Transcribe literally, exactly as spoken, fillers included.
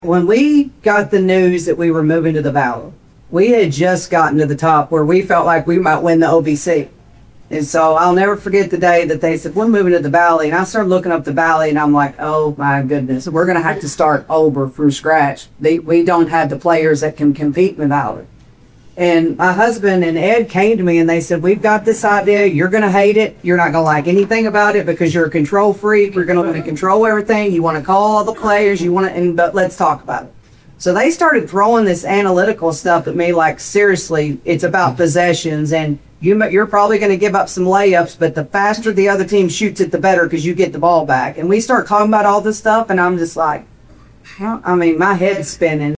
When we got the news that we were moving to the Valley, we had just gotten to the top where we felt like we might win the O V C. And so I'll never forget the day that they said, we're moving to the Valley. And I started looking up the Valley and I'm like, oh my goodness, we're going to have to start over from scratch. They, we don't have the players that can compete in the Valley. And my husband and Ed came to me and they said, we've got this idea. You're going to hate it. You're not going to like anything about it because you're a control freak. You're going to want to control everything. You want to call all the players. You want to, and, but let's talk about it. So they started throwing this analytical stuff at me like, seriously, it's about possessions. And you, you're probably going to give up some layups, but the faster the other team shoots it, the better because you get the ball back. And we start talking about all this stuff and I'm just like, I mean, my head's spinning.